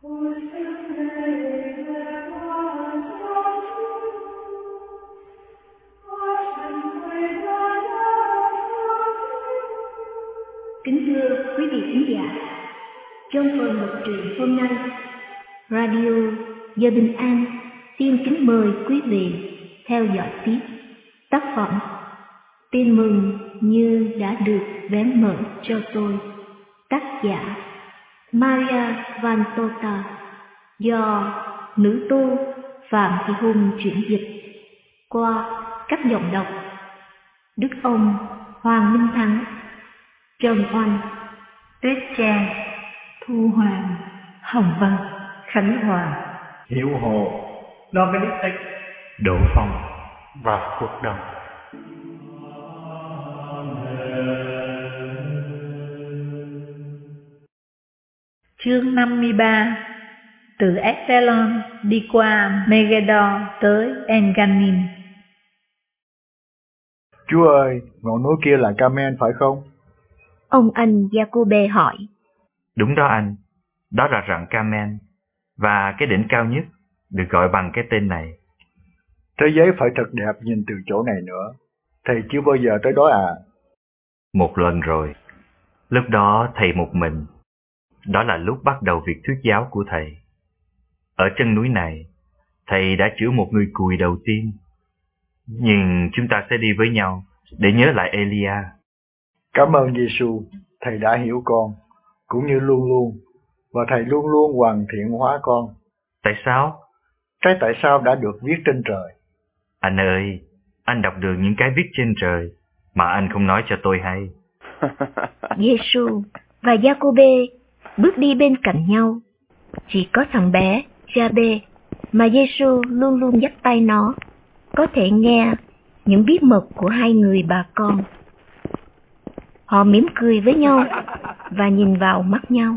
Kính thưa quý vị khán giả, trong phần đọc truyện hôm nay, Radio Giờ Bình An xin kính mời quý vị theo dõi tiếp tác phẩm Tin mừng như đã được vén mở cho tôi, tác giả Maria Vantota, do nữ tu Phạm Thị Hùng chuyển dịch qua các giọng đọc Đức Ông, Hoàng Minh Thắng, Trần Oanh, Tuyết Trang, Thu Hoàng, Hồng Vân, Khánh Hòa, Hiểu Hồ, Dominic X, Đỗ Phong và Cuộc Đồng. Chương 53. Từ Epsilon đi qua Megiddo tới Enganim. Chúa ơi, ngọn núi kia là Carmel phải không? Ông anh Jacobe hỏi. Đúng đó anh, đó là rặng Carmel, và cái đỉnh cao nhất được gọi bằng cái tên này. Thế giới phải thật đẹp nhìn từ chỗ này nữa. Thầy chưa bao giờ tới đó à? Một lần rồi, lúc đó thầy một mình. Đó là lúc bắt đầu việc thuyết giáo của thầy. Ở chân núi này, thầy đã chữa một người cùi đầu tiên. Nhưng chúng ta sẽ đi với nhau để nhớ lại Elia. Cảm ơn Giêsu, thầy đã hiểu con, cũng như luôn luôn, và thầy luôn luôn hoàn thiện hóa con. Tại sao? Cái tại sao đã được viết trên trời. Anh ơi, anh đọc được những cái viết trên trời mà anh không nói cho tôi hay. Giêsu và Jacobe bước đi bên cạnh nhau. Chỉ có thằng bé Jabe mà Giêsu luôn luôn dắt tay nó, có thể nghe những bí mật của hai người bà con. Họ mỉm cười với nhau và nhìn vào mắt nhau.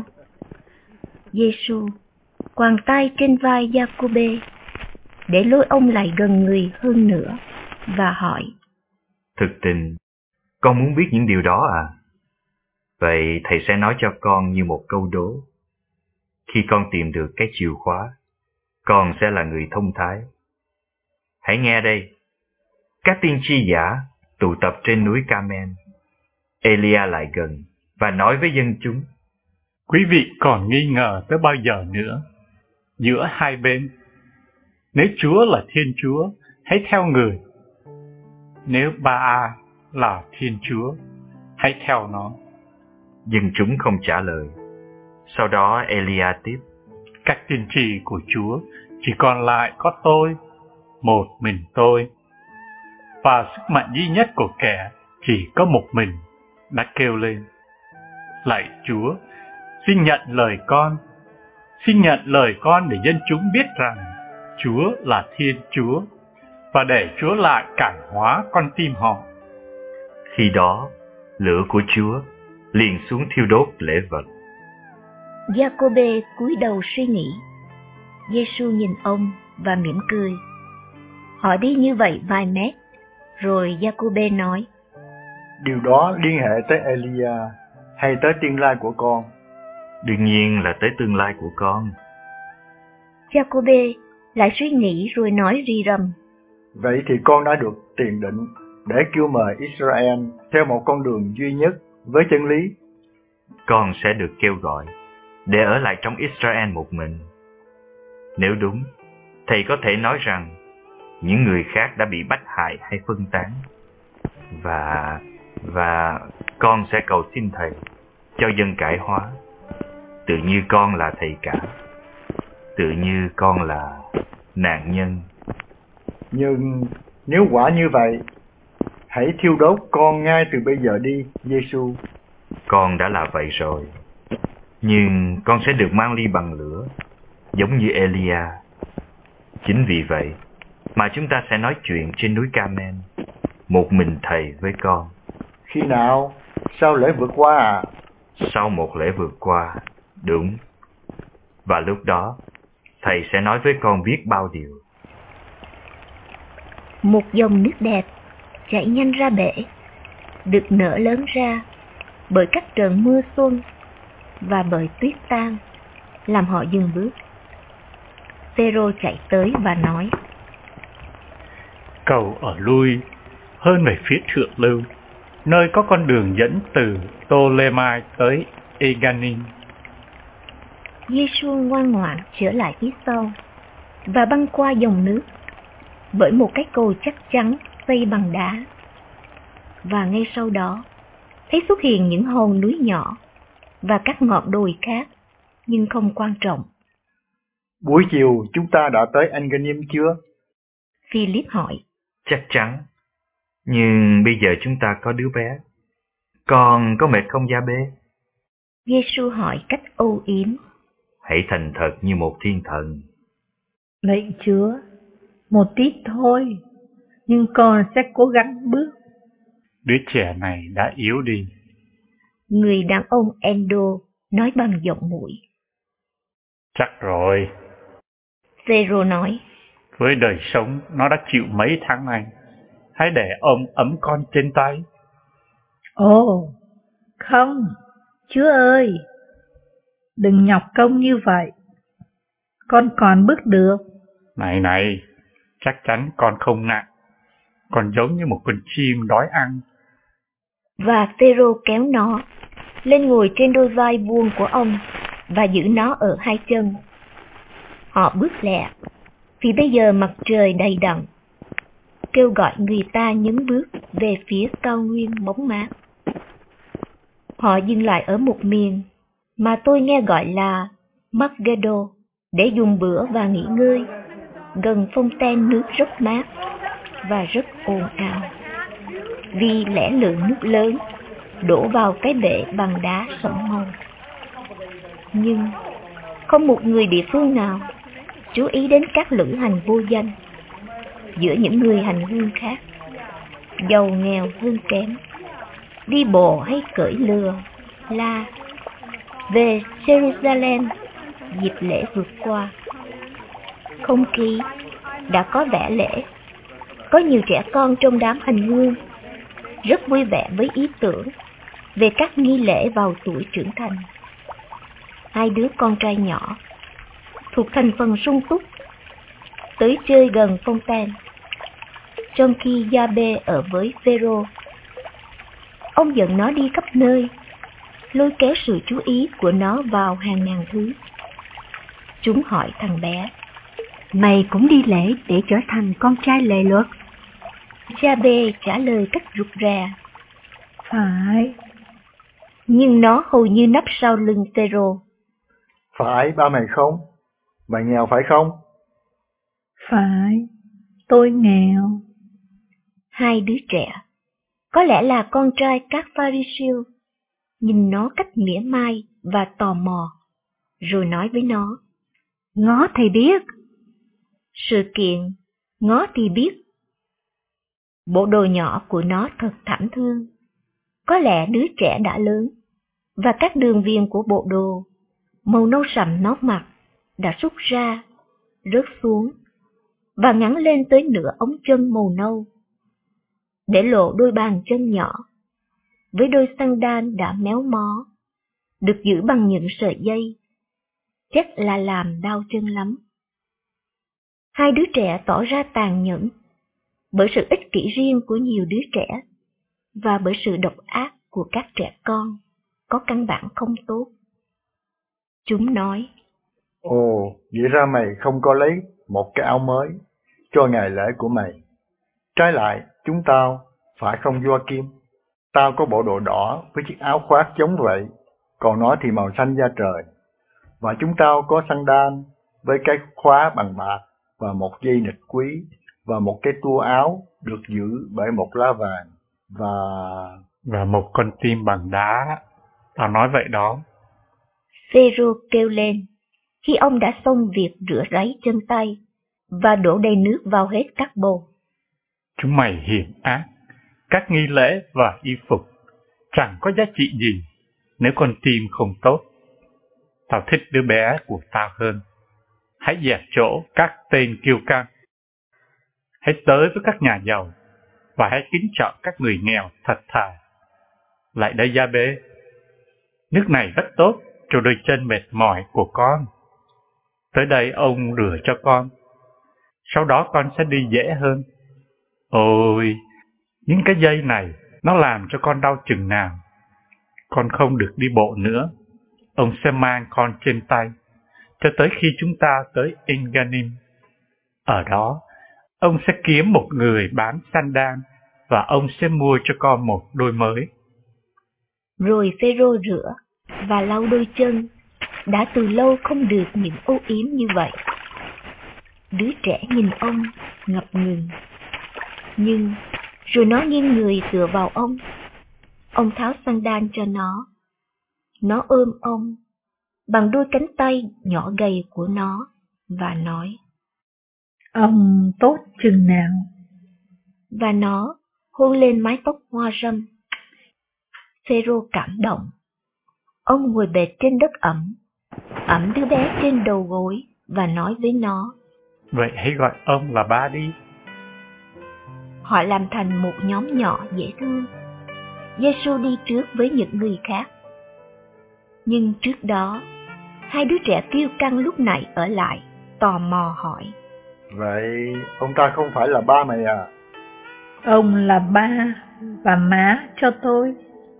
Giêsu quàng tay trên vai Jacobe để lôi ông lại gần người hơn nữa và hỏi: Thực tình, con muốn biết những điều đó à? Vậy thầy sẽ nói cho con như một câu đố. Khi con tìm được cái chìa khóa, con sẽ là người thông thái. Hãy nghe đây. Các tiên tri giả tụ tập trên núi Carmel. Elia lại gần và nói với dân chúng: Quý vị còn nghi ngờ tới bao giờ nữa? Giữa hai bên, nếu Chúa là Thiên Chúa, hãy theo người. Nếu Ba-a là Thiên Chúa, hãy theo nó. Dân chúng không trả lời. Sau đó Elia tiếp: Các tiên tri của Chúa chỉ còn lại có tôi, một mình tôi. Và sức mạnh duy nhất của kẻ chỉ có một mình đã kêu lên: Lạy Chúa, xin nhận lời con. Xin nhận lời con để dân chúng biết rằng Chúa là Thiên Chúa, và để Chúa lại cải hóa con tim họ. Khi đó, lửa của Chúa liền xuống thiêu đốt lễ vật. Jacobe cúi đầu suy nghĩ. Giêsu nhìn ông và mỉm cười. Họ đi như vậy vài mét, rồi Jacobe nói: Điều đó liên hệ tới Elia hay tới tương lai của con? Đương nhiên là tới tương lai của con. Jacobe lại suy nghĩ rồi nói ri rầm: Vậy thì con đã được tiền định để kêu mời Israel theo một con đường duy nhất với chân lý. Con sẽ được kêu gọi để ở lại trong Israel một mình. Nếu đúng, thầy có thể nói rằng những người khác đã bị bắt hại hay phân tán. Và con sẽ cầu xin thầy cho dân cải hóa. Tự như con là thầy cả. Tự như con là nạn nhân. Nhưng nếu quả như vậy, hãy thiêu đốt con ngay từ bây giờ đi, Giêsu. Con đã là vậy rồi. Nhưng con sẽ được mang ly bằng lửa, giống như Elia. Chính vì vậy mà chúng ta sẽ nói chuyện trên núi Carmel, một mình thầy với con. Khi nào? Sau lễ vượt qua à? Sau một lễ vượt qua, đúng. Và lúc đó, thầy sẽ nói với con biết bao điều. Một dòng nước đẹp chảy nhanh ra bể, được nở lớn ra bởi các trận mưa xuân và bởi tuyết tan. làm họ dừng bước. Phêrô chạy tới và nói: Cầu ở lui hơn về phía thượng lưu, nơi có con đường dẫn từ Ptolemy tới Eganin. Giê-xu ngoan ngoãn trở lại phía sau và băng qua dòng nước bởi một cái cầu chắc chắn xây bằng đá. Và ngay sau đó thấy xuất hiện những hòn núi nhỏ và các ngọn đồi khác, nhưng không quan trọng. Buổi chiều chúng ta đã tới Enganim chưa? Philip hỏi. Chắc chắn. Nhưng bây giờ chúng ta có đứa bé. Con có mệt không Gia-bê? Giê-xu hỏi cách âu yếm. Hãy thành thật như một thiên thần. Lạy Chúa, một tít thôi, nhưng con sẽ cố gắng bước. Đứa trẻ này đã yếu đi. Người đàn ông Endo nói bằng giọng nguội. Chắc rồi. Phêrô nói. Với đời sống nó đã chịu mấy tháng nay, hãy để ông ấm con trên tay. Ồ, không, Chúa ơi, đừng nhọc công như vậy. Con còn bước được. Này, chắc chắn con không nặng. Còn giống như một con chim đói ăn. Và Phêrô kéo nó lên ngồi trên đôi vai vuông của ông và giữ nó ở hai chân. Họ bước lẹ, vì bây giờ mặt trời đầy đặn, kêu gọi người ta nhấn bước về phía cao nguyên bóng mát. Họ dừng lại ở một miền mà tôi nghe gọi là Maggedo để dùng bữa và nghỉ ngơi, gần phong ten nước rất mát và rất ồn ào, vì lẽ lượng nước lớn đổ vào cái bể bằng đá sẫm màu. Nhưng không một người địa phương nào chú ý đến các lữ hành vô danh giữa những người hành hương khác, giàu nghèo hơn kém, đi bộ hay cưỡi lừa la về Jerusalem dịp lễ vượt qua. Không khí đã có vẻ lễ, có nhiều trẻ con trong đám hành hương rất vui vẻ với ý tưởng về các nghi lễ vào tuổi trưởng thành. Hai đứa con trai nhỏ thuộc thành phần sung túc tới chơi gần fontaine, trong khi Gia-bê ở với Phêrô. Ông dẫn nó đi khắp nơi, lôi kéo sự chú ý của nó vào hàng ngàn thứ. Chúng hỏi thằng bé: Mày cũng đi lễ để trở thành con trai lề luật? Gia-bê trả lời cách rụt rè: Phải. Nhưng nó hầu như nấp sau lưng Phêrô. Phải ba mày không? Mày nghèo phải không? Phải, tôi nghèo. Hai đứa trẻ, có lẽ là con trai các Pha-ri-siêu, nhìn nó cách mỉa mai và tò mò, rồi nói với nó: Ngó thầy biết. Sự kiện ngó thì biết. Bộ đồ nhỏ của nó thật thảm thương. Có lẽ đứa trẻ đã lớn, và các đường viền của bộ đồ màu nâu sậm nó mặc đã rút ra, rớt xuống và ngắn lên tới nửa ống chân màu nâu, để lộ đôi bàn chân nhỏ với đôi sandal đã méo mó, được giữ bằng những sợi dây, chắc là làm đau chân lắm. Hai đứa trẻ tỏ ra tàn nhẫn bởi sự ích kỷ riêng của nhiều đứa trẻ và bởi sự độc ác của các trẻ con có căn bản không tốt. Chúng nói: Ồ, vậy ra mày không có lấy một cái áo mới cho ngày lễ của mày. Trái lại, chúng tao phải không Gioakim? Tao có bộ đồ đỏ với chiếc áo khoác giống vậy, còn nó thì màu xanh da trời. Và chúng tao có sandal với cái khóa bằng bạc và một dây nịt quý và một cái tua áo được giữ bởi một lá vàng và một con tim bằng đá. Tao nói vậy đó. Phêrô kêu lên khi ông đã xong việc rửa ráy chân tay và đổ đầy nước vào hết các bồn. Chúng mày hiểm ác, các nghi lễ và y phục chẳng có giá trị gì nếu con tim không tốt. Tao thích đứa bé của tao hơn. Hãy dẹp chỗ các tên kiêu căng. Hãy tới với các nhà giàu và hãy kính trọng các người nghèo thật thà. Lại đây Gia-bê, nước này rất tốt cho đôi chân mệt mỏi của con. Tới đây ông rửa cho con. Sau đó con sẽ đi dễ hơn. Ôi, những cái dây này nó làm cho con đau chừng nào. Con không được đi bộ nữa. Ông sẽ mang con trên tay cho tới khi chúng ta tới Enganim. Ở đó, ông sẽ kiếm một người bán sandal và ông sẽ mua cho con một đôi mới. Rồi Phêrô rửa và lau đôi chân, đã từ lâu không được những âu yếm như vậy. Đứa trẻ nhìn ông ngập ngừng, nhưng rồi nó nghiêng người tựa vào ông. Ông tháo sandal cho nó. Nó ôm ông bằng đôi cánh tay nhỏ gầy của nó và nói: Ông tốt chừng nào? Và nó hôn lên mái tóc hoa râm. Phêrô cảm động. Ông ngồi bệt trên đất ẵm đứa bé trên đầu gối và nói với nó: Vậy hãy gọi ông là ba đi. Họ làm thành một nhóm nhỏ dễ thương. Giê-xu đi trước với những người khác. Nhưng trước đó, hai đứa trẻ kiêu căng lúc này ở lại, tò mò hỏi: Vậy ông ta không phải là ba mày à? Ông là ba và má cho tôi.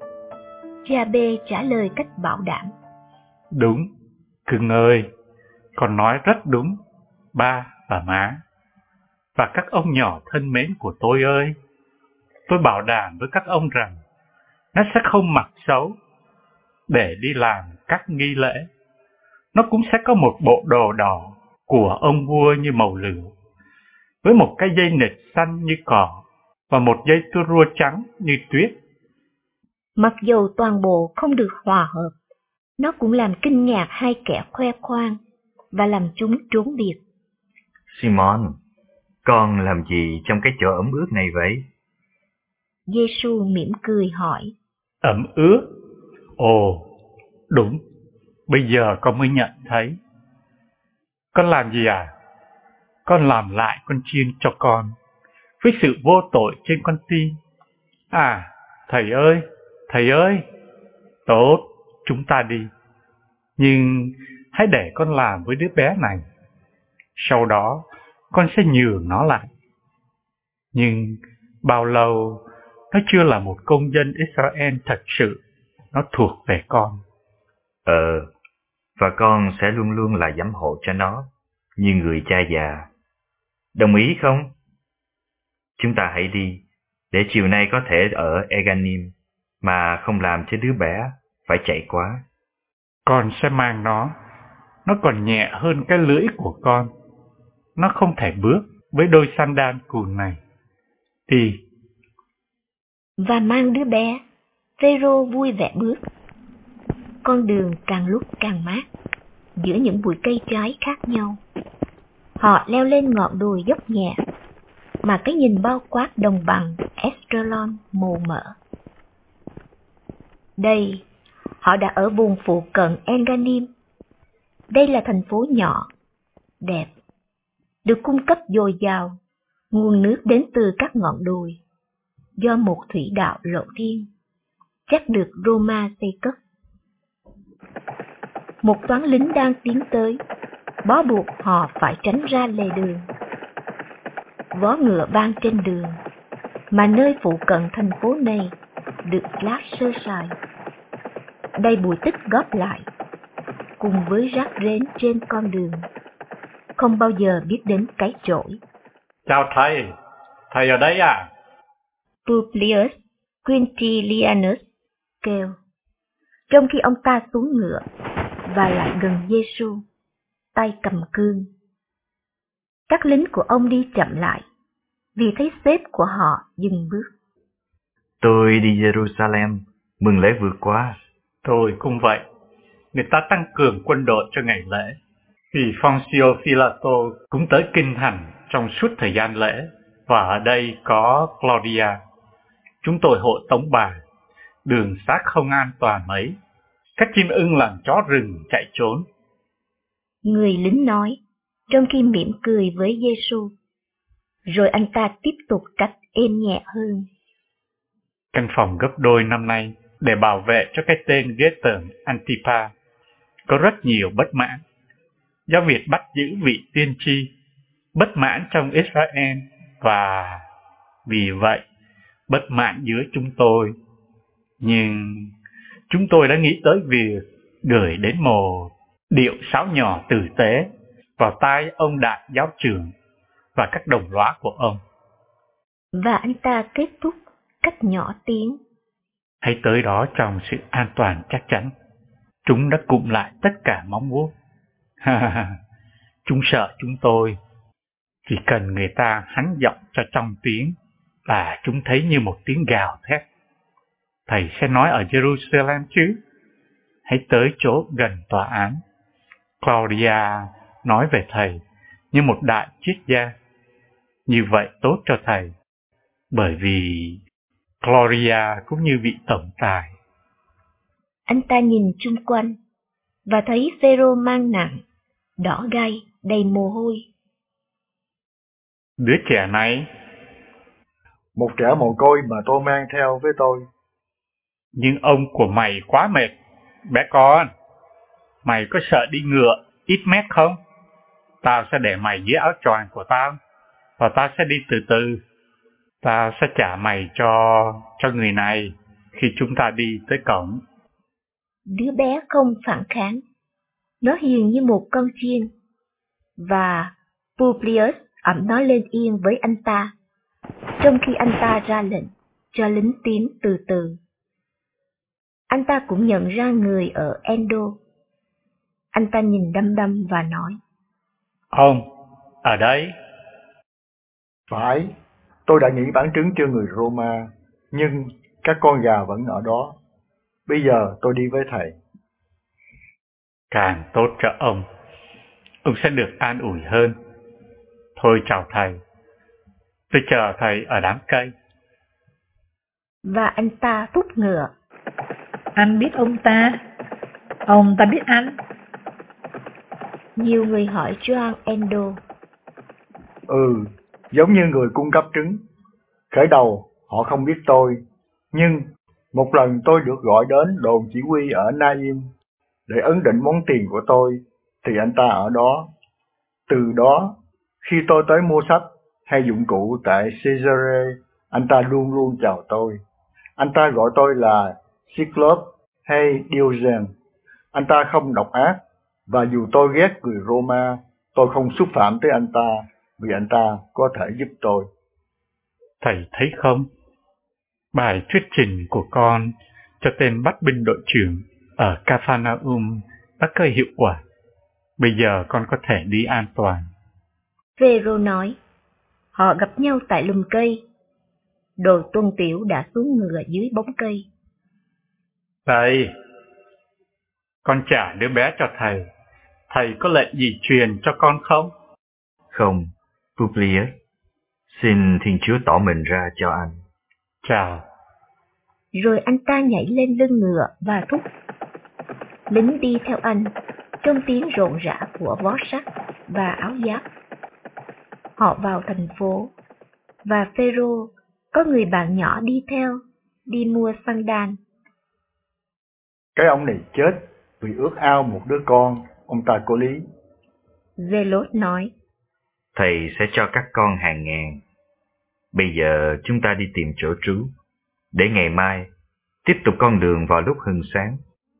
Gia-bê trả lời cách bảo đảm: Đúng, cưng ơi, con nói rất đúng, ba và má. Và các ông nhỏ thân mến của tôi ơi, tôi bảo đảm với các ông rằng nó sẽ không mặc xấu để đi làm các nghi lễ. Nó cũng sẽ có một bộ đồ đỏ của ông vua như màu lửa, với một cái dây nịt xanh như cỏ và một dây tua rua trắng như tuyết. Mặc dù toàn bộ không được hòa hợp, nó cũng làm kinh ngạc hai kẻ khoe khoang và làm chúng trốn biệt. Simon, con làm gì trong cái chỗ ẩm ướt này vậy? Giê-xu mỉm cười hỏi: Ẩm ướt? Ồ, đúng, bây giờ con mới nhận thấy. Con làm gì à? Con làm lại con chiên cho con, với sự vô tội trên con tim. À, thầy ơi, tốt, chúng ta đi. Nhưng hãy để con làm với đứa bé này. Sau đó, con sẽ nhường nó lại. Nhưng bao lâu, nó chưa là một công dân Israel thật sự, nó thuộc về con. Và con sẽ luôn luôn là giám hộ cho nó, như người cha già. Đồng ý không? Chúng ta hãy đi, để chiều nay có thể ở Enganim, mà không làm cho đứa bé phải chạy quá. Con sẽ mang nó còn nhẹ hơn cái lưỡi của con. Nó không thể bước với đôi sandal cùn này. Đi. Và mang đứa bé, Phêrô vui vẻ bước. Con đường càng lúc càng mát, giữa những bụi cây trái khác nhau. Họ leo lên ngọn đồi dốc nhẹ, mà cái nhìn bao quát đồng bằng Esdraelon mù mờ. Đây, họ đã ở vùng phụ cận Enganim. Đây là thành phố nhỏ, đẹp, được cung cấp dồi dào, nguồn nước đến từ các ngọn đồi, do một thủy đạo lộ thiên, chắc được Roma xây cất. Một toán lính đang tiến tới, bó buộc họ phải tránh ra lề đường. Vó ngựa vang trên đường, mà nơi phụ cận thành phố này được lát sơ sài. Đây bụi tích góp lại, cùng với rác rến trên con đường, không bao giờ biết đến cái chổi. Chào thầy ở đây à? Publius Quintilianus kêu, trong khi ông ta xuống ngựa và lại gần Giê-xu, tay cầm cương. Các lính của ông đi chậm lại, vì thấy sếp của họ dừng bước. Tôi đi Jerusalem, mừng lễ vượt qua. Tôi cũng vậy. Người ta tăng cường quân đội cho ngày lễ, vì Poncio Pilato cũng tới kinh thành trong suốt thời gian lễ, và ở đây có Claudia. Chúng tôi hộ tống bà. Đường xá không an toàn mấy. Các chim ưng làm chó rừng chạy trốn. Người lính nói, trong khi mỉm cười với Giê-xu. Rồi anh ta tiếp tục cách êm nhẹ hơn. Căn phòng gấp đôi năm nay để bảo vệ cho cái tên ghê tởm Antipa có rất nhiều bất mãn. do việc bắt giữ vị tiên tri, bất mãn trong Israel, và vì vậy bất mãn giữa chúng tôi. Nhưng chúng tôi đã nghĩ tới việc gửi đến một điệu sáo nhỏ tử tế vào tai ông đại giáo trưởng và các đồng lõa của ông. Và anh ta kết thúc cách nhỏ tiếng: Hãy tới đó trong sự an toàn chắc chắn. Chúng đã cụm lại tất cả móng vuốt. Chúng sợ chúng tôi. Chỉ cần người ta hắn giọng cho trong tiếng là chúng thấy như một tiếng gào thét. Thầy sẽ nói ở Jerusalem chứ? Hãy tới chỗ gần tòa án. Claudia nói về thầy như một đại triết gia. Như vậy tốt cho thầy, bởi vì Claudia cũng như vị tổng tài. Anh ta nhìn chung quanh và thấy Phêrô mang nặng, đỏ gay, đầy mồ hôi. Đứa trẻ này, một trẻ mồ côi mà tôi mang theo với tôi. Nhưng ông của mày quá mệt. Bé con, mày có sợ đi ngựa ít mét không? Tao sẽ để mày dưới áo choàng của tao, và tao sẽ đi từ từ. Tao sẽ trả mày cho người này khi chúng ta đi tới cổng. Đứa bé không phản kháng. Nó hiền như một con chiên. Và Publius ẵm nó lên yên với anh ta, trong khi anh ta ra lệnh cho lính tiến từ từ. Anh ta cũng nhận ra người ở Endo. Anh ta nhìn đăm đăm và nói: Ông, ở đây? Phải, tôi đã nghỉ bán trứng cho người Roma, nhưng các con gà vẫn ở đó. Bây giờ tôi đi với thầy. Càng tốt cho ông sẽ được an ủi hơn. Thôi chào thầy, tôi chờ thầy ở đám cây. Và anh ta thúc ngựa. Anh biết ông ta biết anh. Nhiều người hỏi John Endo. Giống như người cung cấp trứng. Khởi đầu họ không biết tôi, nhưng một lần tôi được gọi đến đồn chỉ huy ở Naim để ấn định món tiền của tôi, thì anh ta ở đó. Từ đó, khi tôi tới mua sách hay dụng cụ tại Caesarea, anh ta luôn luôn chào tôi. Anh ta gọi tôi là Cyclops hay Diogen. Anh ta không độc ác, và dù tôi ghét người Roma, tôi không xúc phạm tới anh ta, vì anh ta có thể giúp tôi. Thầy thấy không? Bài thuyết trình của con cho tên bắt binh đội trưởng ở Capharnaum đã khơi hiệu quả. Bây giờ con có thể đi an toàn. Phêrô nói. Họ gặp nhau tại lùm cây. Đồ Tuân Tiểu đã xuống ngựa dưới bóng cây. Thầy, con trả đứa bé cho thầy. Thầy có lệnh gì truyền cho con không? Không, Publius. Xin Thiên Chúa tỏ mình ra cho anh. Chào. Rồi anh ta nhảy lên lưng ngựa và thúc. Lính đi theo anh, trong tiếng rộn rã của vó sắt và áo giáp. Họ vào thành phố, và Phêrô có người bạn nhỏ đi theo, đi mua xăng đan. Cái ông này chết vì ước ao một đứa con, ông ta có lý. Zelos nói. Thầy sẽ cho các con hàng ngàn. Bây giờ chúng ta đi tìm chỗ trú, để ngày mai tiếp tục con đường vào lúc hừng sáng.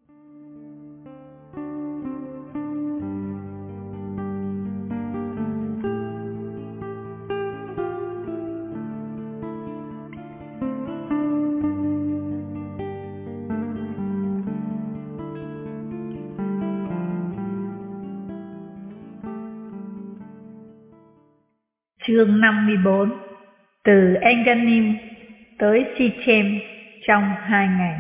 Chương 54. Từ Enganim tới Sichem trong 2 ngày.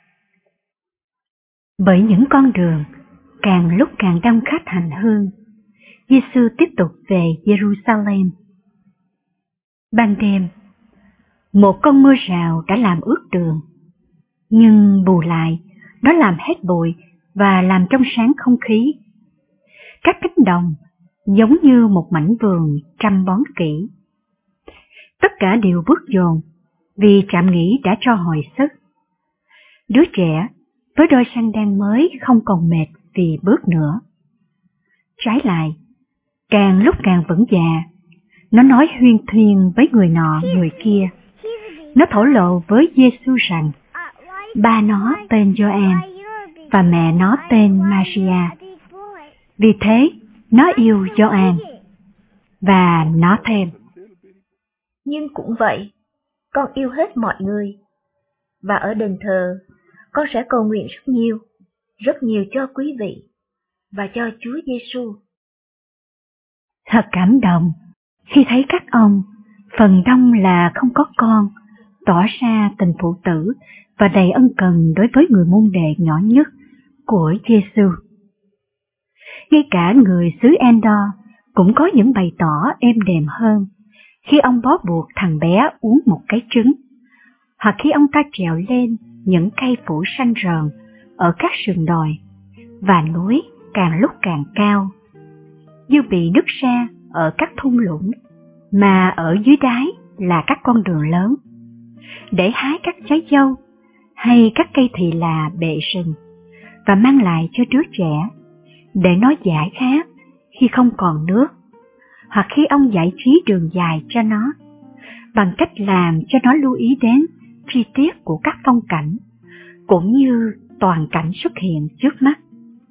Bởi những con đường càng lúc càng đông khách hành hương, Giêsu tiếp tục về Jerusalem. Ban đêm, một cơn mưa rào đã làm ướt đường, nhưng bù lại, nó làm hết bụi và làm trong sáng không khí. Các cánh đồng giống như một mảnh vườn chăm bón kỹ. Tất cả đều bước dồn, vì trạm nghỉ đã cho hồi sức. Đứa trẻ với đôi xăng đan mới không còn mệt vì bước nữa. Trái lại, càng lúc càng vững dạ, nó nói huyên thuyên với người nọ người kia. Nó thổ lộ với Giê-xu rằng ba nó tên Gioan và mẹ nó tên Maria. Vì thế, nó yêu Gioan. Và nó thêm: Nhưng cũng vậy, con yêu hết mọi người. Và ở đền thờ, con sẽ cầu nguyện rất nhiều cho quý vị và cho Chúa Giêsu. Thật cảm động khi thấy các ông, phần đông là không có con, tỏ ra tình phụ tử và đầy ân cần đối với người môn đệ nhỏ nhất của Giêsu. Ngay cả người xứ Endor cũng có những bày tỏ êm đềm hơn khi ông bó buộc thằng bé uống một cái trứng, hoặc khi ông ta trèo lên những cây phủ xanh rờn ở các sườn đồi và núi càng lúc càng cao, như bị nứt ra ở các thung lũng, mà ở dưới đáy là các con đường lớn, để hái các trái dâu hay các cây thì là bệ rừng và mang lại cho đứa trẻ để nó giải khát khi không còn nước, hoặc khi ông giải trí đường dài cho nó bằng cách làm cho nó lưu ý đến chi tiết của các phong cảnh cũng như toàn cảnh xuất hiện trước mắt.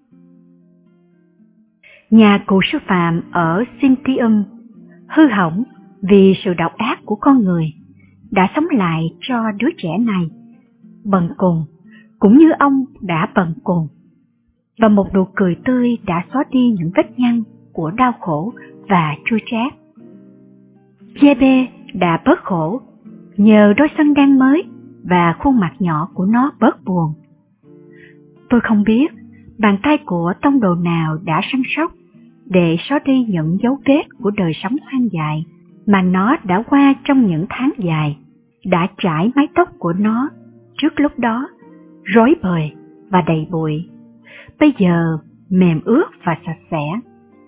Nhà cụ sư phạm ở Sintium hư hỏng vì sự độc ác của con người đã sống lại cho đứa trẻ này, bần cùng cũng như ông đã bần cùng, và một nụ cười tươi đã xóa đi những vết nhăn của đau khổ và chua chát. Giê-bê đã bớt khổ nhờ đôi sân đan mới và khuôn mặt nhỏ của nó bớt buồn. Tôi không biết bàn tay của tông đồ nào đã săn sóc để xóa đi những dấu vết của đời sống hoang dại mà nó đã qua trong những tháng dài, đã trải mái tóc của nó trước lúc đó rối bời và đầy bụi, bây giờ mềm ướt và sạch sẽ.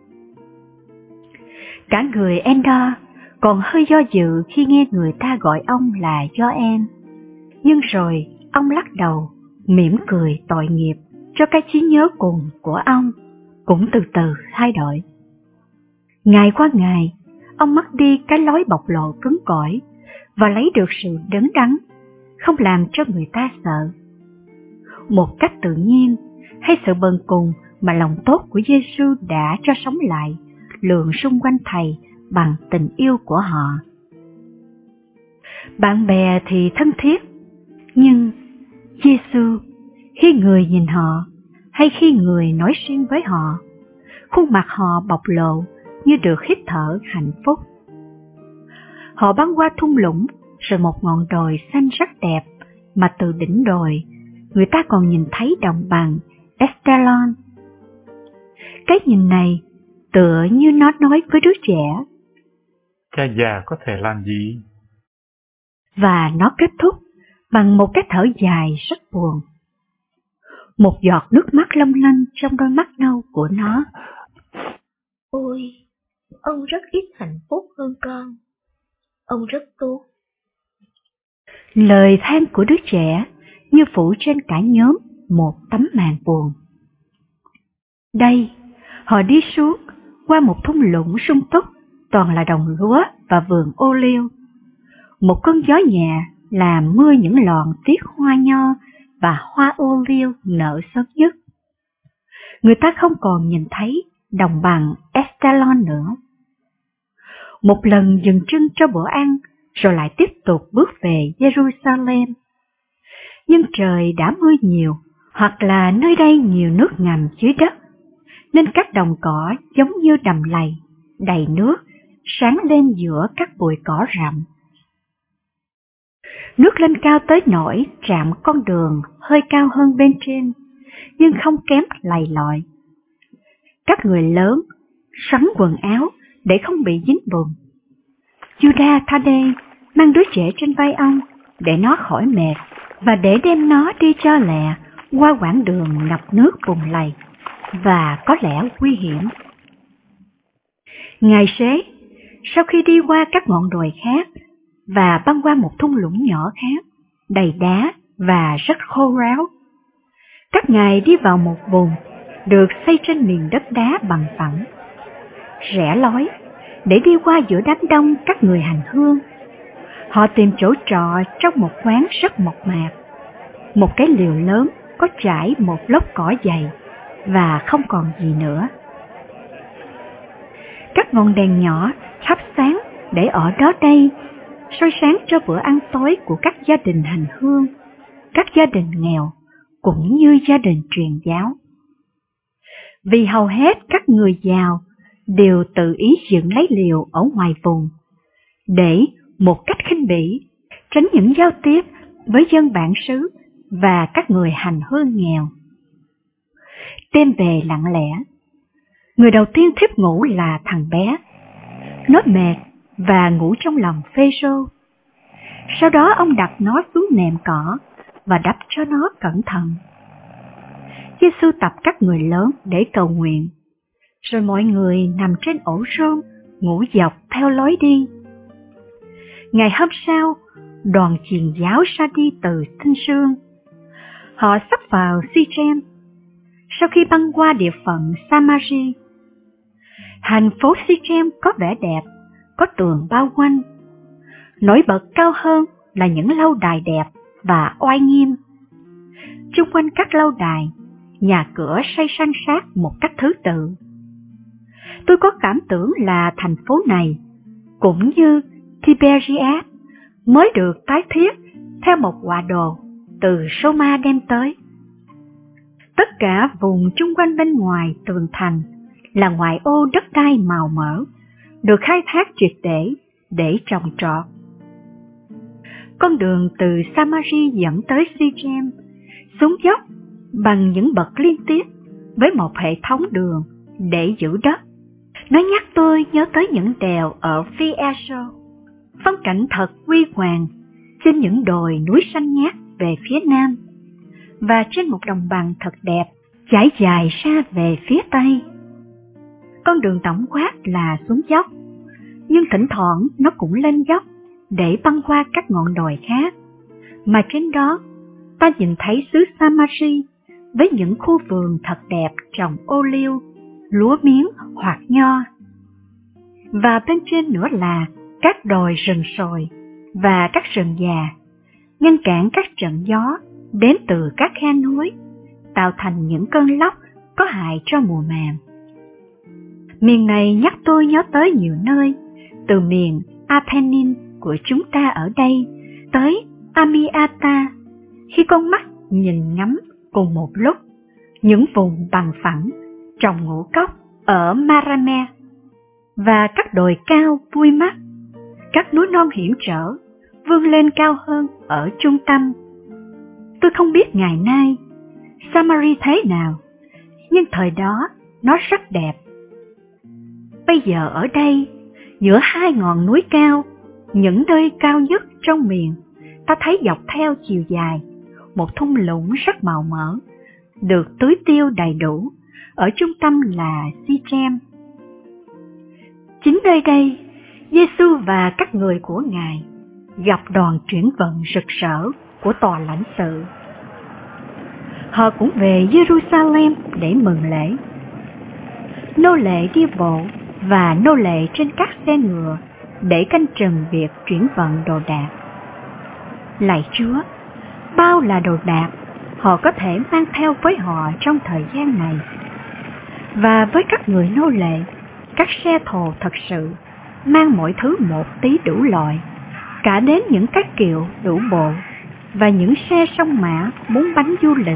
Cả người Endor còn hơi do dự khi nghe người ta gọi ông là Gioan, nhưng rồi ông lắc đầu, mỉm cười tội nghiệp cho cái trí nhớ cùng của ông cũng từ từ thay đổi. Ngày qua ngày, ông mất đi cái lối bộc lộ cứng cỏi và lấy được sự đấn đắn, không làm cho người ta sợ. Một cách tự nhiên, hay sự bần cùng mà lòng tốt của Giêsu đã cho sống lại lượng xung quanh Thầy bằng tình yêu của họ. Bạn bè thì thân thiết, nhưng Giêsu, khi người nhìn họ hay khi người nói riêng với họ, khuôn mặt họ bộc lộ như được hít thở hạnh phúc. Họ băng qua thung lũng rồi một ngọn đồi xanh rất đẹp, mà từ đỉnh đồi người ta còn nhìn thấy đồng bằng Escalon. Cái nhìn này tựa như nó nói với đứa trẻ: Cha già có thể làm gì? Và nó kết thúc bằng một cái thở dài rất buồn. Một giọt nước mắt long lanh trong đôi mắt nâu của nó. Ôi, ông rất ít hạnh phúc hơn con. Ông rất tốt. Lời than của đứa trẻ như phủ trên cả nhóm một tấm màn buồn. Đây, họ đi xuống qua một thung lũng sung túc, toàn là đồng lúa và vườn ô liu. Một cơn gió nhẹ làm mưa những lọn tiết hoa nho và hoa ô liu nở sớm nhất. Người ta không còn nhìn thấy đồng bằng Escalon nữa. Một lần dừng chân cho bữa ăn, rồi lại tiếp tục bước về Jerusalem. Nhưng trời đã mưa nhiều, hoặc là nơi đây nhiều nước ngầm dưới đất, nên các đồng cỏ giống như đầm lầy, đầy nước, sáng lên giữa các bụi cỏ rậm. Nước lên cao tới nỗi chạm con đường hơi cao hơn bên trên, nhưng không kém lầy lội. Các người lớn sắn quần áo để không bị dính bùn. Judas Thaddê mang đứa trẻ trên vai ông để nó khỏi mệt và để đem nó đi cho lẹ qua quãng đường ngập nước bùn lầy và có lẽ nguy hiểm. Ngày xế, sau khi đi qua các ngọn đồi khác và băng qua một thung lũng nhỏ khác, đầy đá và rất khô ráo, các ngài đi vào một vùng được xây trên miền đất đá bằng phẳng, rẽ lối để đi qua giữa đám đông các người hành hương. Họ tìm chỗ trọ trong một quán rất mộc mạc, một cái lều lớn có trải một lớp cỏ dày và không còn gì nữa. Các ngọn đèn nhỏ thắp sáng để ở đó đây, soi sáng cho bữa ăn tối của các gia đình hành hương, các gia đình nghèo cũng như gia đình truyền giáo. Vì hầu hết các người giàu đều tự ý dựng lấy liều ở ngoài vùng, để một cách khinh bỉ tránh những giao tiếp với dân bản xứ và các người hành hương nghèo. Đêm về lặng lẽ, người đầu tiên thiếp ngủ là thằng bé. Nó mệt và ngủ trong lòng Phêrô. Sau đó ông đặt nó xuống nệm cỏ và đắp cho nó cẩn thận. Giê-xu tập các người lớn để cầu nguyện, rồi mọi người nằm trên ổ rơm ngủ dọc theo lối đi. Ngày hôm sau, đoàn truyền giáo ra đi từ Tinh Sương. Họ sắp vào Sichem sau khi băng qua địa phận Samari. Thành phố Sichem có vẻ đẹp, có tường bao quanh. Nổi bật cao hơn là những lâu đài đẹp và oai nghiêm. Chung quanh các lâu đài, nhà cửa xây san sát một cách thứ tự. Tôi có cảm tưởng là thành phố này, cũng như Tiberias, mới được tái thiết theo một họa đồ từ Soma đem tới. Tất cả vùng chung quanh bên ngoài tường thành là ngoại ô đất đai màu mỡ, được khai thác triệt để trồng trọt. Con đường từ Samari dẫn tới Sichem xuống dốc bằng những bậc liên tiếp với một hệ thống đường để giữ đất. Nó nhắc tôi nhớ tới những đèo ở Phi Esau, phong cảnh thật huy hoàng trên những đồi núi xanh ngát về phía nam và trên một đồng bằng thật đẹp trải dài ra về phía tây. Con đường tổng quát là xuống dốc, nhưng thỉnh thoảng nó cũng lên dốc để băng qua các ngọn đồi khác, mà trên đó ta nhìn thấy xứ Samari với những khu vườn thật đẹp trồng ô liu, lúa miếng hoặc nho. Và bên trên nữa là các đồi rừng sồi và các rừng già, ngăn cản các trận gió đến từ các khe núi, tạo thành những cơn lốc có hại cho mùa màng. Miền này nhắc tôi nhớ tới nhiều nơi, từ miền Apennin của chúng ta ở đây tới Amiata, khi con mắt nhìn ngắm cùng một lúc những vùng bằng phẳng trồng ngũ cốc ở Marame và các đồi cao vui mắt, các núi non hiểm trở vươn lên cao hơn ở trung tâm. Tôi không biết ngày nay Samari thế nào, nhưng thời đó nó rất đẹp. Bây giờ ở đây, giữa hai ngọn núi cao, những nơi cao nhất trong miền, ta thấy dọc theo chiều dài một thung lũng rất màu mỡ, được tưới tiêu đầy đủ, ở trung tâm là Sichem. Chính nơi đây, Giê-xu và các người của Ngài gặp đoàn chuyển vận rực rỡ của tòa lãnh sự. Họ cũng về Jerusalem để mừng lễ. Nô lệ đi bộ và nô lệ trên các xe ngựa để canh chừng việc chuyển vận đồ đạc. Lạy Chúa, bao là đồ đạc họ có thể mang theo với họ trong thời gian này. Và với các người nô lệ, các xe thồ thật sự mang mọi thứ một tí đủ loại, cả đến những cái kiệu đủ bộ và những xe sông mã 4 bánh du lịch.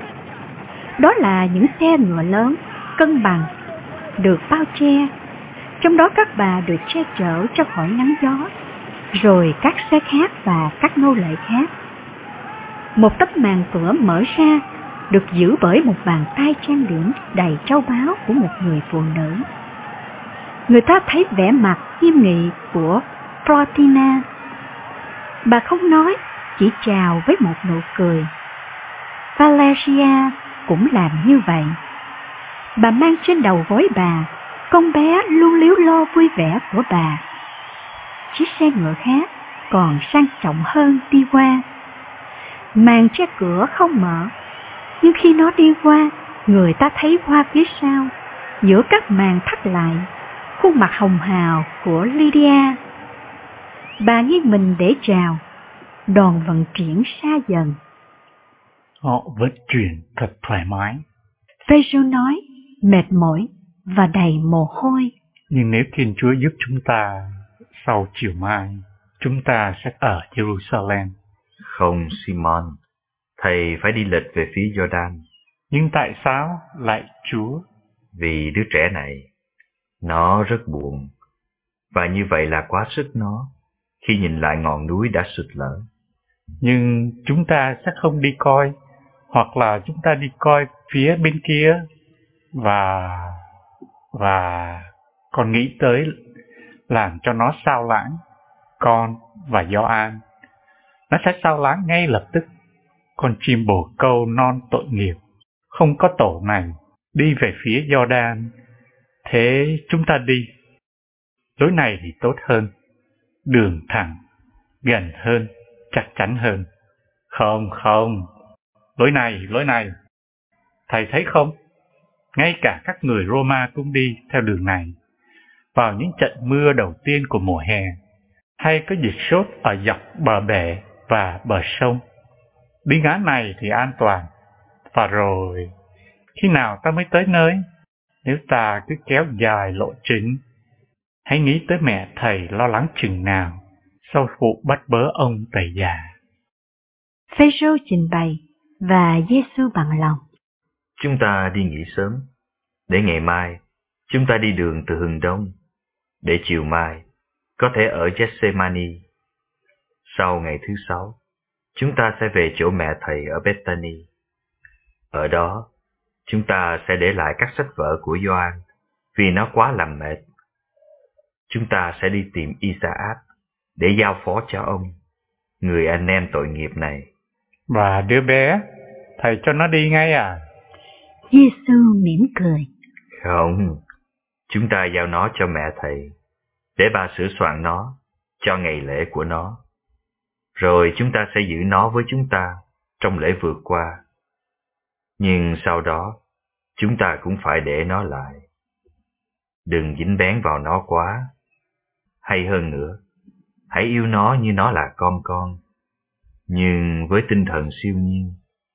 Đó là những xe ngựa lớn, cân bằng, được bao che, trong đó các bà được che chở cho khỏi nắng gió, rồi các xe khác và các nô lệ khác. Một tấm màn cửa mở ra, được giữ bởi một bàn tay trang điểm đầy châu báu của một người phụ nữ. Người ta thấy vẻ mặt nghiêm nghị của Protina. Bà không nói, chỉ chào với một nụ cười. Valeria cũng làm như vậy. Bà mang trên đầu gối bà con bé luôn líu lo vui vẻ của bà. Chiếc xe ngựa khác còn sang trọng hơn đi qua. Màn che cửa không mở, nhưng khi nó đi qua, người ta thấy qua phía sau, giữa các màn thắt lại, khuôn mặt hồng hào của Lydia. Bà nghiêng mình để chào, đoàn vận chuyển xa dần. Họ vận chuyển thật thoải mái. Phêrô nói, mệt mỏi và đầy mồ hôi. Nhưng nếu Thiên Chúa giúp chúng ta, sau chiều mai, chúng ta sẽ ở Jerusalem. Không, Simon, thầy phải đi lệch về phía Jordan. Nhưng tại sao lại Chúa? Vì đứa trẻ này, nó rất buồn, và như vậy là quá sức nó, khi nhìn lại ngọn núi đã sụt lở. Nhưng chúng ta sẽ không đi coi, hoặc là chúng ta đi coi phía bên kia, và con nghĩ tới làm cho nó sao lãng, con và Gioan. Nó sẽ sao lãng ngay lập tức. Con chim bồ câu non tội nghiệp, không có tổ này, đi về phía Jordan. Thế chúng ta đi. Lối này thì tốt hơn, đường thẳng, gần hơn, chắc chắn hơn. Không, lối này. Thầy thấy không? Ngay cả các người Roma cũng đi theo đường này. Vào những trận mưa đầu tiên của mùa hè, hay có dịch sốt ở dọc bờ bể và bờ sông. Đi ngã này thì an toàn. Và rồi, khi nào ta mới tới nơi? Nếu ta cứ kéo dài lộ trình, hãy nghĩ tới mẹ thầy lo lắng chừng nào sau vụ bắt bớ ông tẩy già. Phêrô trình bày và Giêsu bằng lòng. Chúng ta đi nghỉ sớm, để ngày mai chúng ta đi đường từ hừng đông, để chiều mai có thể ở Gethsemane. Sau ngày thứ 6, chúng ta sẽ về chỗ mẹ thầy ở Bethany. Ở đó, chúng ta sẽ để lại các sách vở của Gioan vì nó quá làm mệt. Chúng ta sẽ đi tìm Isaac để giao phó cho ông, người anh em tội nghiệp này. Và đứa bé, thầy cho nó đi ngay à? Giêsu mỉm cười. Không, chúng ta giao nó cho mẹ thầy, để bà sửa soạn nó cho ngày lễ của nó. Rồi chúng ta sẽ giữ nó với chúng ta trong lễ vượt qua. Nhưng sau đó, chúng ta cũng phải để nó lại. Đừng dính bén vào nó quá. Hay hơn nữa, hãy yêu nó như nó là con, nhưng với tinh thần siêu nhiên.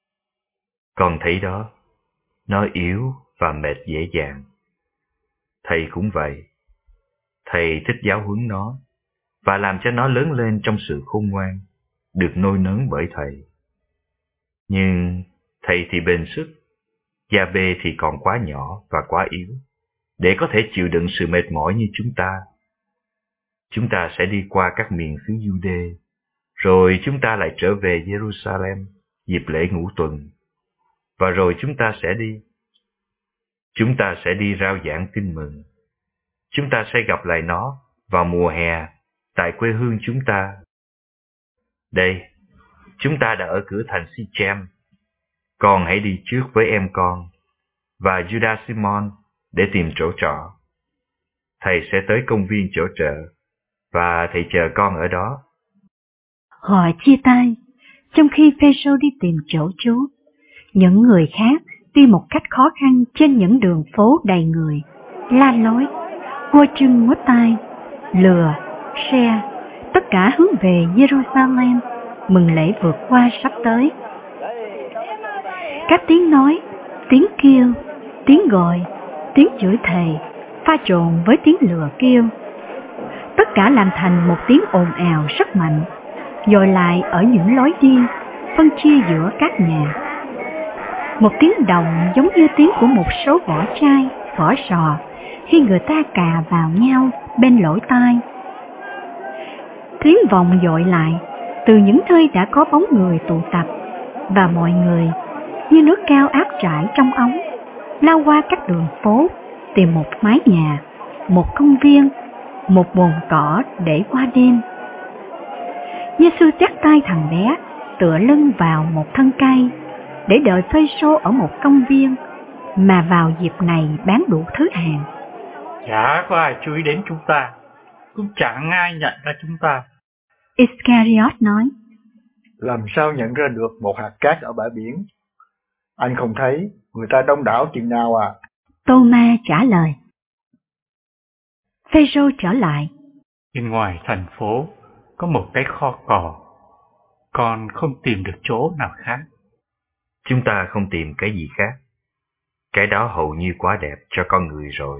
Con thấy đó, nó yếu và mệt dễ dàng. Thầy cũng vậy. Thầy thích giáo huấn nó và làm cho nó lớn lên trong sự khôn ngoan, được nôi nấng bởi thầy. Nhưng thầy thì bền sức, Gia-bê thì còn quá nhỏ và quá yếu để có thể chịu đựng sự mệt mỏi như chúng ta. Chúng ta sẽ đi qua các miền xứ Giu-đê, rồi chúng ta lại trở về Jerusalem dịp lễ Ngũ Tuần. Và rồi chúng ta sẽ đi rao giảng tin mừng. Chúng ta sẽ gặp lại nó vào mùa hè tại quê hương chúng ta. Đây, chúng ta đã ở cửa thành Sichem. Con hãy đi trước với em con và Judas Simon để tìm chỗ trọ. Thầy sẽ tới công viên chỗ chợ và thầy chờ con ở đó. Họ chia tay, trong khi Phêrô đi tìm chỗ trú. Những người khác đi một cách khó khăn trên những đường phố đầy người, la lối, quơ chân múa tay, lừa, xe, tất cả hướng về Jerusalem, mừng lễ vượt qua sắp tới. Các tiếng nói, tiếng kêu, tiếng gọi, tiếng chửi thề, pha trộn với tiếng lừa kêu. Tất cả làm thành một tiếng ồn ào rất mạnh, dội lại ở những lối đi, phân chia giữa các nhà. Một tiếng động giống như tiếng của một số vỏ chai, vỏ sò, khi người ta cà vào nhau bên lỗ tai. Tiếng vọng dội lại từ những nơi đã có bóng người tụ tập, và mọi người như nước cao áp trải trong ống, lao qua các đường phố, tìm một mái nhà, một công viên, một bồn cỏ để qua đêm. Giêsu dắt tay thằng bé, tựa lưng vào một thân cây, để đợi Phêrô ở một công viên mà vào dịp này bán đủ thứ hàng. Chả có ai chú ý đến chúng ta, cũng chẳng ai nhận ra chúng ta. Iscariot nói, làm sao nhận ra được một hạt cát ở bãi biển? Anh không thấy người ta đông đảo chừng nào à? Tô-ma trả lời. Phêrô trở lại. Bên ngoài thành phố có một cái kho cỏ, con không tìm được chỗ nào khác. Chúng ta không tìm cái gì khác. Cái đó hầu như quá đẹp cho con người rồi.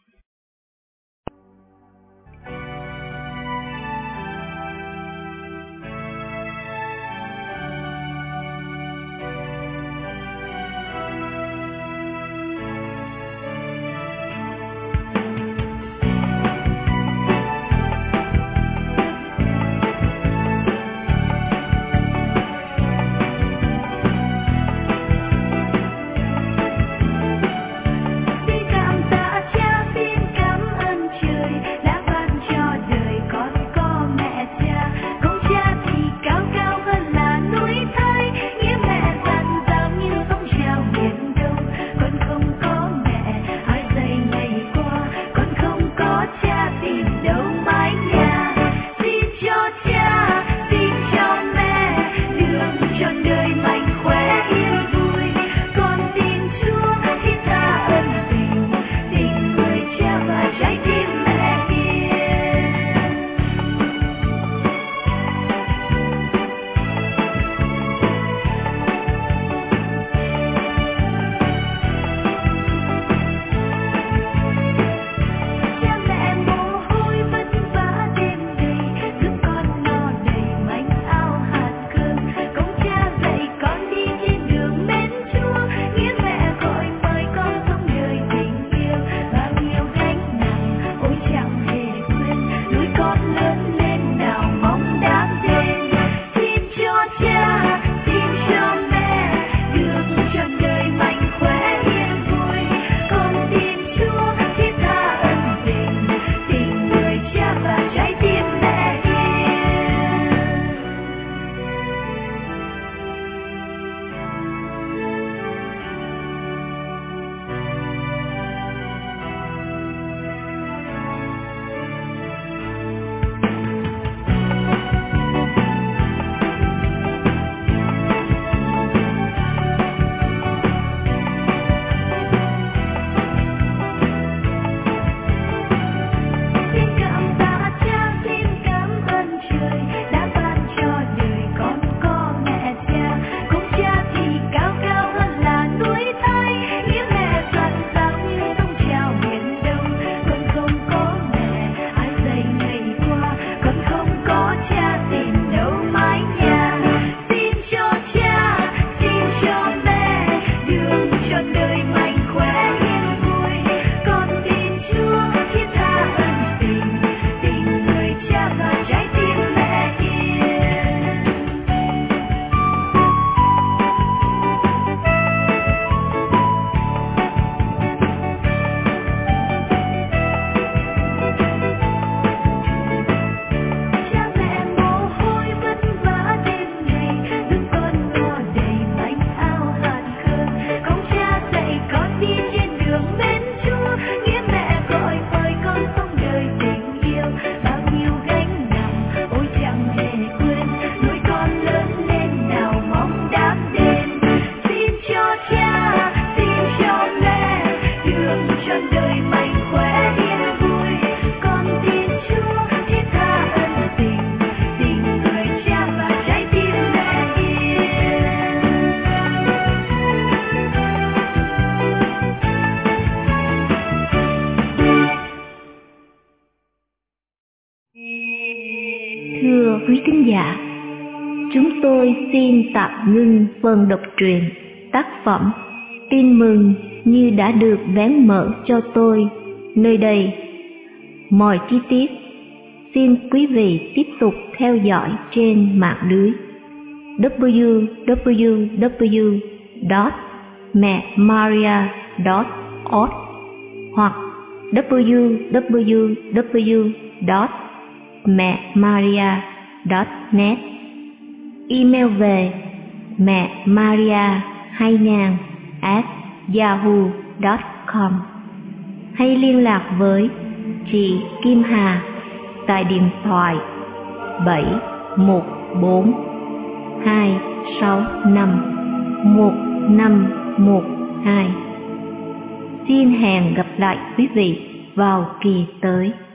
Thưa quý thính giả, chúng tôi xin tạm ngưng phần đọc truyện tác phẩm Tin mừng như đã được vén mở cho tôi nơi đây. Mọi chi tiết xin quý vị tiếp tục theo dõi trên mạng lưới www.memaria.org hoặc www.memaria.net. Email về memaria2000@yahoo.com hay liên lạc với chị Kim Hà tại điện thoại 714 265 1511 2. Xin hẹn gặp lại quý vị vào kỳ tới.